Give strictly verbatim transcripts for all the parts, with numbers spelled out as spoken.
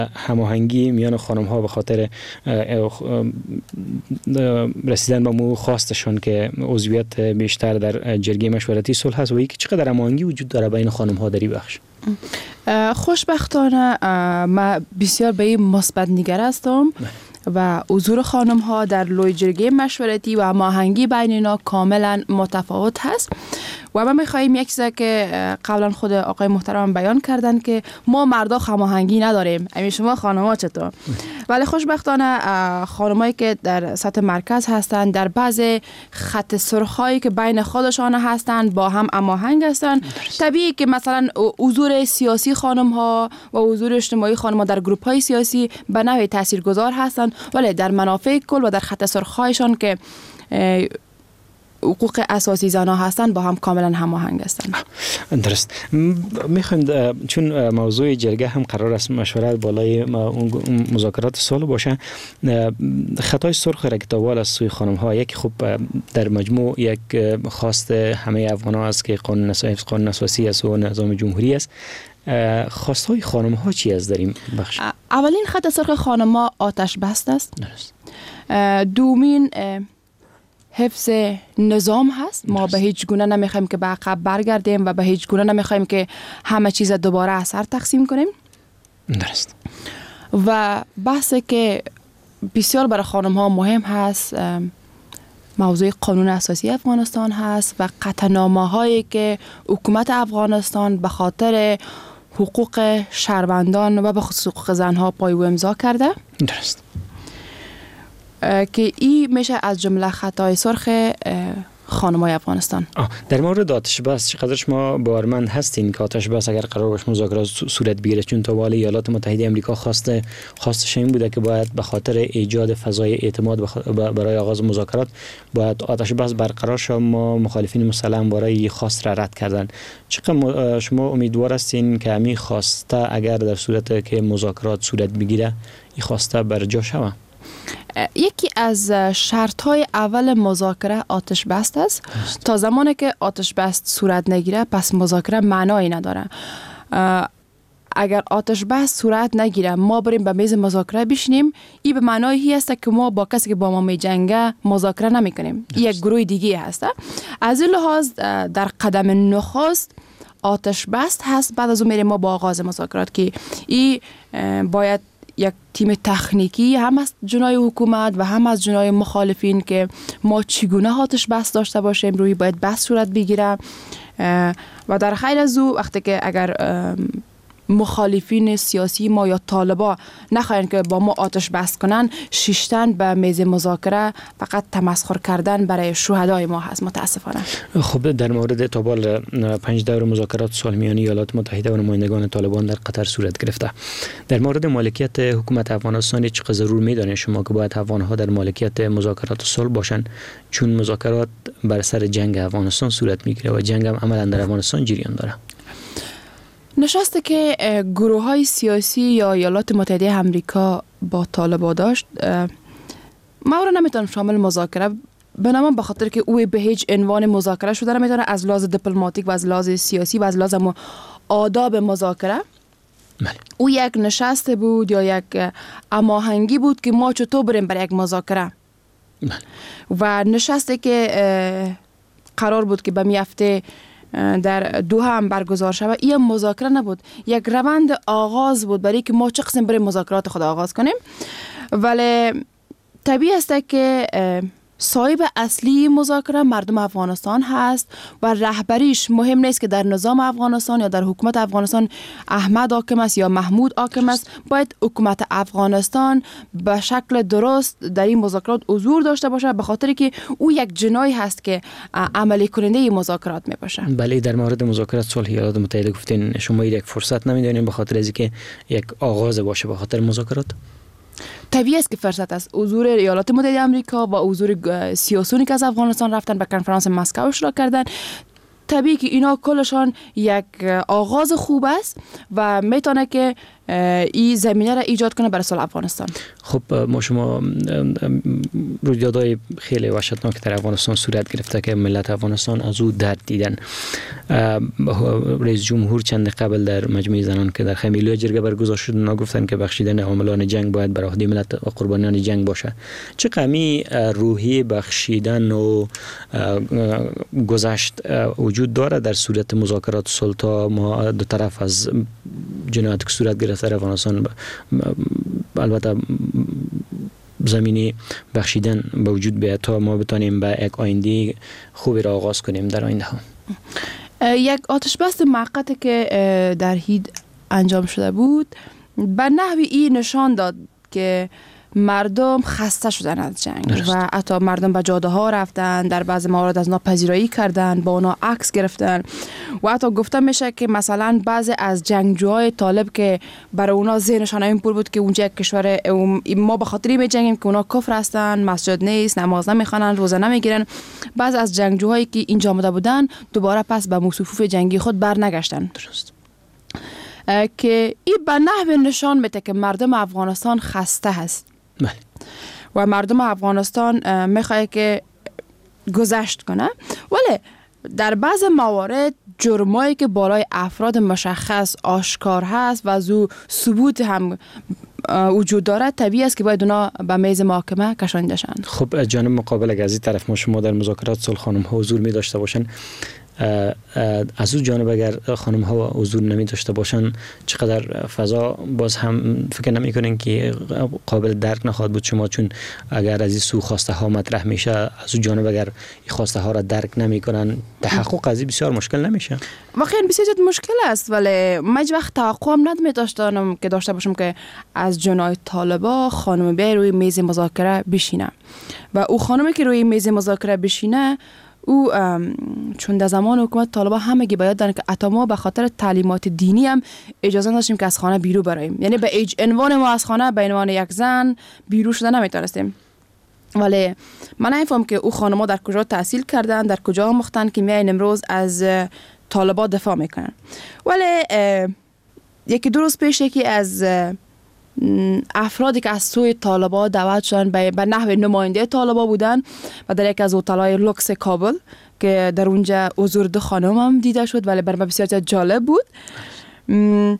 هماهنگی میان خانم ها به خاطر رسیدن به مو خواستشان که عضویت بیشتر در جرگه مشورتی صلح هست و اینکه چقدر هماهنگی وجود داره بین خانم ها در این بخش؟ خوشبختانه من بسیار به این مثبت نگر هستم و حضور خانم ها در لوی جرگه مشورتی و هماهنگی بین اینا کاملا متفاوت هست و ما می‌خوایم یک چیزی که قبلا خود آقای محترم بیان کردن که ما مردا هماهنگی نداریم، همین شما خانم‌ها چطور؟ ولی خوشبختانه خانمایی که در سطح مرکز هستند در بعض خط سرخایی که بین خودشان هستند با هم هماهنگ هستند. طبیعی که مثلا حضور سیاسی خانم‌ها و حضور اجتماعی خانم‌ها در گروه‌های سیاسی به نوعی تاثیرگذار هستند، ولی در منافع کل و در خط سرخایشان که حقوق اساسی زنها هستند با هم کاملا هماهنگ هستند. درست. میخوایم چون موضوع جرگه هم قرار است مشورت بالای مذاکرات صلح باشه، خطای سرخ را که تاوال از سوی خانم ها یکی خب در مجموع یک خواست همه افغان ها است که قانون اساسی قانون اساسی است و نظام جمهوری است. خواستهای خانم ها چی است در این بخش؟ اولین خط سرخ خانم ها آتش بس است. درست. دومین حفظ نظام هست. ما به هیچ گونه نمیخوایم که به عقب برگردیم و به هیچ گونه نمیخوایم که همه چیز دوباره از سر تقسیم کنیم. درست. و بحثی که بسیار برای خانم ها مهم هست موضوع قانون اساسی افغانستان هست و قطعنامه هایی که حکومت افغانستان به خاطر حقوق شهروندان و به خصوص حقوق زنها پایو امضا کرده. درست. که این میشه از جمله خطای سرخ خانم‌های افغانستان. در مورد آتش بس چقدر شما باورمند هستین که آتش بس اگر قرار باشه مذاکرات صورت بگیره؟ چون تا حالا ایالات متحده آمریکا خواسته خواستش این بوده که باید به خاطر ایجاد فضای اعتماد برای آغاز مذاکرات باید آتش بس برقرار شه. ما مخالفین مسلم برای خواست را رد کردن. چقدر شما امیدوار هستین که همین خواسته اگر در صورت که مذاکرات صورت بگیره این خواسته برجا شود؟ یکی از شرط‌های اول مذاکره آتش بس است. تا زمانی که آتش بس صورت نگیره پس مذاکره معنایی نداره. اگر آتش بس صورت نگیره ما بریم به میز مذاکره بشینیم، این به معنای است که ما با کسی که با ما میجنگه مذاکره نمی‌کنیم. یک گروه دیگه هست. از این لحاظ در قدم نخست آتش بس هست. بعد از اون میریم ما با آغاز مذاکرات که این باید یک تیم تکنیکی هم از جنای حکومت و هم از جنای مخالفین که ما چگونه آتش بس داشته باشیم روی باید بس صورت بگیره و در خیر از او وقتی که اگر مخالفین سیاسی ما یا طالبا نخواهند که با ما آتش بس کنن، شیشتن به میز مذاکره فقط تمسخر کردن برای شهدای ما هست متاسفانه. خب در مورد تابال پنج دور مذاکرات صلح میان ایالات متحده و نمایندگان طالبان در قطر صورت گرفته، در مورد مالکیت حکومت افغانستان چه ضرور میدانید شما که باید افغانها در مالکیت مذاکرات صلح باشند، چون مذاکرات بر سر جنگ افغانستان صورت میگیره و جنگ هم عملا در افغانستان جریان داره؟ نشسته که گروه های سیاسی یا ایالات متحده آمریکا با طالبان داشت ما رو نمیتونم شامل مذاکره بنامم به خاطر که او به هیچ عنوان مذاکره شده نمیتونه از لحاظ دیپلماتیک و از لحاظ سیاسی و از لحاظ آداب مذاکره. بله. او یک نشسته بود یا یک هماهنگی بود که ما چطور بریم برای یک مذاکره. بله. و نشسته که قرار بود که به می هفته در دوحه هم برگزار شود، این مذاکره نبود، یک روند آغاز بود برای که ما چه قسم بریم مذاکرات خود آغاز کنیم. ولی طبیعی است که صاحب اصلی مذاکره مردم افغانستان هست و رهبریش مهم نیست که در نظام افغانستان یا در حکومت افغانستان احمد حاکم است یا محمود حاکم است. باید حکومت افغانستان به شکل درست در این مذاکرات حضور داشته باشه به خاطر که او یک جناح هست که عملی کننده این مذاکرات می باشه. بله، در مورد مذاکرات صلح ایالات متحده گفتین شما یک فرصت نمیدونین به خاطر اینکه یک آغاز باشه به خاطر مذاکرات؟ طبیعی است که فرصت است. حضور ایالات متحده آمریکا و حضور سیاسیونی که از افغانستان رفتن به کنفرانس مسکو اشتراک کردن، طبیعی که اینا کلشان یک آغاز خوب است و میتونه که این زمینه را ایجاد کنه برای صلح افغانستان. خب ما شما رویدادهای خیلی وحشتناک در افغانستان صورت گرفته که ملت افغانستان از او درد دیدن. رئیس جمهور چند قبل در مجمع زنان که در خمیلو جرگه برگزار شد نگفتن که بخشیدن عاملان جنگ باید بر عهده ملت و قربانیان جنگ باشه. چه قمی روحی بخشیدن و گذشت وجود داره در صورت مذاکرات صلح تا ما دو طرف از جنایت که صورت گرفته در افغانستان البته زمینی بخشیدن به وجود بیاد تا ما بتانیم به یک آینده خوبی را آغاز کنیم در آینده ها. یک آتش بس موقتی که در هید انجام شده بود به نحوی این نشان داد که مردم خسته شدن از جنگ درست. و حتی مردم به جاده ها رفتن، در بعض موارد از اونا پذیرایی کردن، با اونا عکس گرفتن و حتی گفته میشه که مثلا بعضی از جنگجوهای طالب که برای اونا ذهنشان این پر بود که اونجا یک کشور ما به خاطر می جنگیم که اونا کفر هستن، مسجد نیست، نماز نمیخوانن، روزه نمیگیرن. بعض از جنگجوهایی که اینجا آمده بودن دوباره پس به صفوف جنگی خود برنگشتن. درست. که این به نحو نشان میده که مردم افغانستان خسته هست. بله. و مردم افغانستان میخواد که گذشت کنه، ولی در بعض موارد جرمایی که بالای افراد مشخص آشکار هست و از او ثبوت هم وجود داره طبیعی است که باید اونا به میز محاکمه کشانده شوند. خب جانب مقابل اگر از این طرف ما شما در مذاکرات صلح خانم ها حضور می داشته باشن، از اون جانب اگر خانم ها حضور نمی داشته باشن چقدر فضا باز هم فکر نمی کنین که قابل درک نخواهد بود شما، چون اگر از این سو خواسته ها مطرح میشه از اون جانب اگر این خواسته ها را درک نمی کنن تحقق از این بسیار مشکل نمیشه؟ واقعا بسیار جد مشکل است، ولی من هیچ وقت توقع هم ندمی داشتم که داشته باشم که از جنای طالبا خانم بیای روی میز مذاکره بشینه و او خانمی که روی میز مذاکره بشینه او چون در زمان حکومت طالبا همگی باید دارن که حتی ما به خاطر تعلیمات دینی هم اجازه نداشتیم که از خانه بیرون براییم، یعنی به عنوان ما از خانه به عنوان یک زن بیرون شده نمیتونستیم. ولی من نمیفهم که او خانم‌ها در کجا تحصیل کردن، در کجا آموختن که میاین امروز از طالبا دفاع میکنن. ولی یکی دو روز پیش یکی از افرادی که از سوی طالبا دعوت شدن به نحو نماینده طالبا بودن و در یک از هتل‌های لوکس کابل که در اونجا حضور دو خانم هم دیده شد، ولی برای من بسیار جالب بود. م...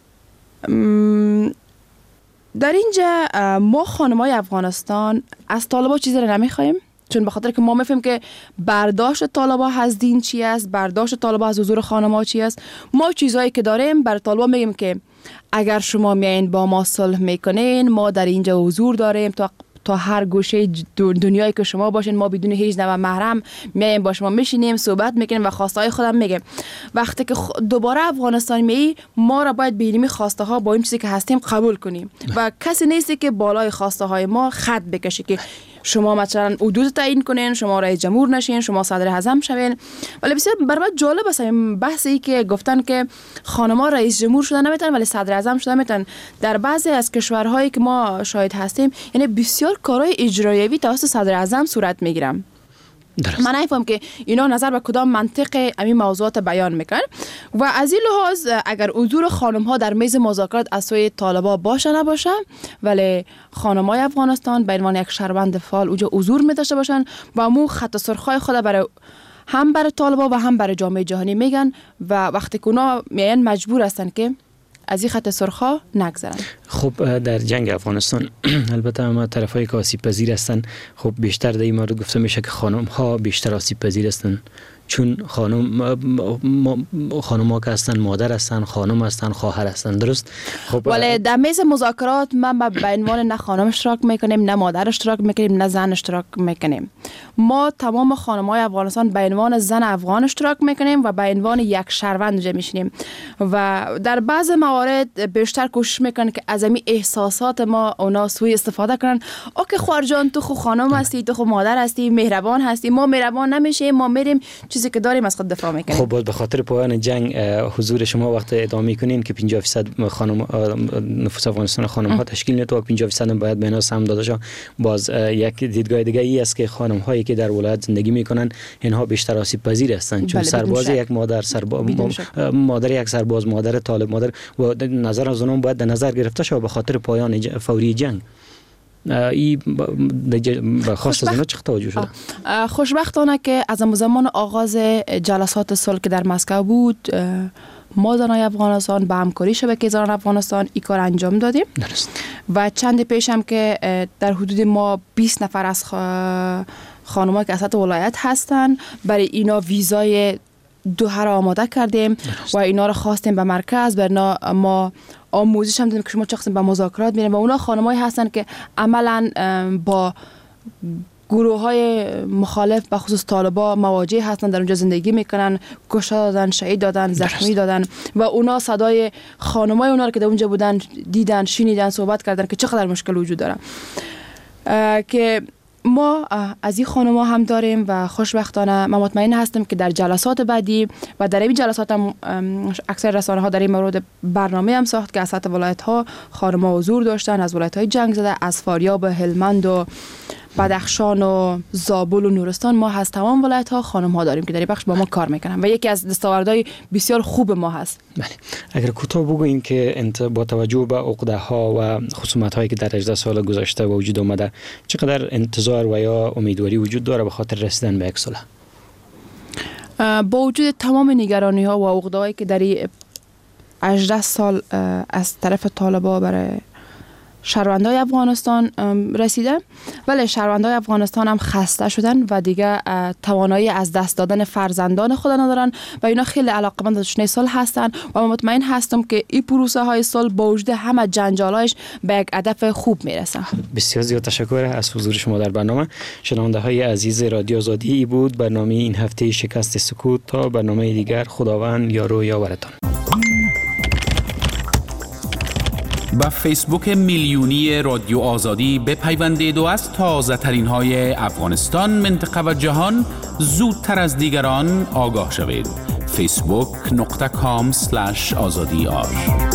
م... در اینجا ما خانمای افغانستان از طالبا چیزی را نمیخوایم، چون به خاطر که ما میفهمیم که برداشت طالبا از دین چی است، برداشت طالبا از حضور خانم‌ها چی است. ما چیزایی که داریم بر طالبا میگیم که اگر شما میایین با ما صلح میکنین ما در اینجا حضور داریم تا تا هر گوشه دنیایی که شما باشین، ما بدون هیچ نوع محرم میایم با شما میشینیم صحبت میکنیم و خواسته های خودم میگیم. وقتی که دوباره افغانستان میایی ما را باید به این خواسته ها با این چیزی که هستیم قبول کنیم و کسی نیستی که بالای خواسته های ما خط بکشه که شما مثلا حدود تعیین کنین، شما رئیس جمهور نشین، شما صدر اعظم شوین. ولی بسیار برای جالب است این بحثی که گفتن که خانم‌ها رئیس جمهور شدن نمیتونن ولی صدر اعظم شدن میتونن. در بعضی از کشورهایی که ما شاهد هستیم یعنی بسیار کارهای اجرایی توسط صدر اعظم صورت میگیرن. درست. من نمی‌فهمم که اینا نظر به کدام منطق همین موضوعات بیان میکنن و از این لحاظ اگر حضور خانم ها در میز مذاکرات از سوی طالبا باشه نباشه، ولی خانم های افغانستان به عنوان یک شهروند فعال اونجا حضور می داشته باشن و مو خط سرخای خود برای هم برای طالبا و هم برای جامعه جهانی میگن و وقتی که اونا میان مجبور هستن که از این خط سرخا نگذرن. خب در جنگ افغانستان البته ما طرفای که آسیب پذیر هستن، خب بیشتر در این مورد گفته میشه که خانم ها بیشتر آسیب پذیر هستن، چون خانم خانم ها که هستن مادر هستن، خانم هستن، خواهر هستن. درست؟ خب ولی در میز مذاکرات ما به عنوان نه خانم اشتراک میکنیم، نه مادر اشتراک میکنیم، نه زن اشتراک میکنیم. ما تمام خانم های افغانستان به عنوان زن افغان اشتراک میکنیم و به عنوان یک شهروند اونجا میشینیم و در بعض موارد بیشتر کوشش میکنن که از این احساسات ما اونا سوء استفاده کنن. اوکی خواهر جان تو خو خانم هستی، تو خو مادر هستی، مهربان هستی، ما مهربان نمیشیم، ما میریم چیز چیزی که داریم از خود دفاع میکنیم. خب باز به خاطر پایان جنگ حضور شما وقت ادامه میکنین که پنجاه درصد خانم نفوس افغانستان خانم ها تشکیل میده و پنجاه درصد باید به اینا سهم داده شه. باز یک دیدگاه دیگه ای است که خانم هایی که در ولایت زندگی میکنن اینها بیشتر آسیب پذیر هستند، چون سرباز یک مادر سرباز مادر یک سرباز مادر طالب مادر و نظر از اونم باید در نظر گرفته شه به خاطر پایان فوری جنگ. ای با خاص از اینا چه توجه شده؟ خوشبختانه که از زمان آغاز جلسات صلح که در مسکو بود ما زنان افغانستان با همکاری شبکه زنان افغانستان این کار انجام دادیم. درست. و چند پیش هم که در حدود ما بیست نفر از خانم‌ها که از ولایت هستن برای اینا ویزای دوحه را آماده کردیم. درست. و اینا را خواستیم به مرکز، برنا ما آموزش هم دادیم که شما چه قسم به مذاکرات میرین و اونا خانمایی هستن که عملا با گروه های مخالف به خصوص طالبا مواجه هستن، در اونجا زندگی میکنن، کشته دادن، شهید دادن، زخمی دادن و اونا صدای خانمای اونا رو که در اونجا بودن دیدن، شنیدن، صحبت کردن که چقدر مشکل وجود داره. که ما از این خانم‌ها هم داریم و خوشبختانه من مطمئن هستم که در جلسات بعدی و در این جلسات هم اکثر رسانه ها در این مورد برنامه هم ساخت که از سطح ولایت ها خانم‌ها حضور داشتن، از ولایت های جنگ زده، از فاریاب و هلمند و بدخشان و زابل و نورستان ما هست تمام ولایت ها خانم ها داریم که در این بخش با ما کار میکنن و یکی از دستاوردهای بسیار خوب ما هست. بله. اگر کوتاه بگوییم که انت با توجه به عقده ها و خصومت هایی که در هجده سال گذشته وجود اومده چقدر انتظار و یا امیدواری وجود داره به خاطر رسیدن به یک صلح؟ با وجود تمام نگرانی ها و عقده هایی که در هجده سال از طرف طالبان برای شهروندای افغانستان رسیده، ولی شهروندای افغانستان هم خسته شدن و دیگه توانایی از دست دادن فرزندان خود ندارن و اینا خیلی علاقه‌مند به شنه صلح هستن و من مطمئن هستم که این پروسه های صلح با وجود همه جنجالایش به یک هدف خوب میرسه. بسیار زیاد تشکر از حضور شما در برنامه. شنونده های عزیز رادیو آزادی ای بود برنامه این هفته شکست سکوت. تا برنامه دیگر خداوند یارو یاورتان. با فیسبوک میلیونی رادیو آزادی بپیوندید و از تازه ترین های افغانستان، منطقه و جهان زودتر از دیگران آگاه شوید. فیسبوک دات کام اسلش آزادی آر